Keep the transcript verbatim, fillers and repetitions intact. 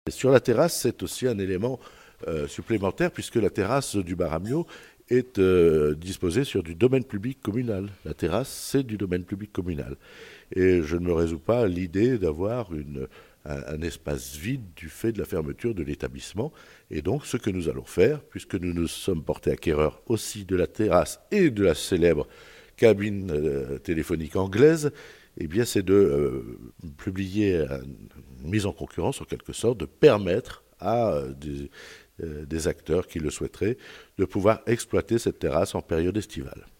Et sur la terrasse, c'est aussi un élément euh, supplémentaire, puisque la terrasse du Bar Amio est euh, disposée sur du domaine public communal. La terrasse, c'est du domaine public communal. Et je ne me résous pas à l'idée d'avoir une, un, un espace vide du fait de la fermeture de l'établissement. Et donc, ce que nous allons faire, puisque nous nous sommes portés acquéreurs aussi de la terrasse et de la célèbre cabine euh, téléphonique anglaise, eh bien, c'est de euh, publier une mise en concurrence, en quelque sorte, de permettre à euh, des, euh, des acteurs qui le souhaiteraient de pouvoir exploiter cette terrasse en période estivale.